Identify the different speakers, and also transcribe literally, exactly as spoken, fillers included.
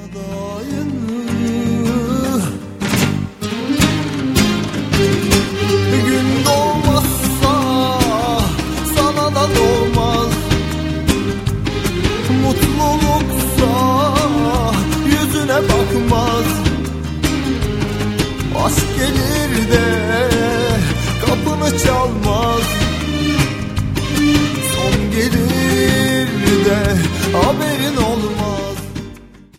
Speaker 1: Gün doğmazsa sana da doğmaz. Mutluluksa yüzüne bakmaz. Aşk gelir de kapını çalmaz. Son gelir de haberin olmaz.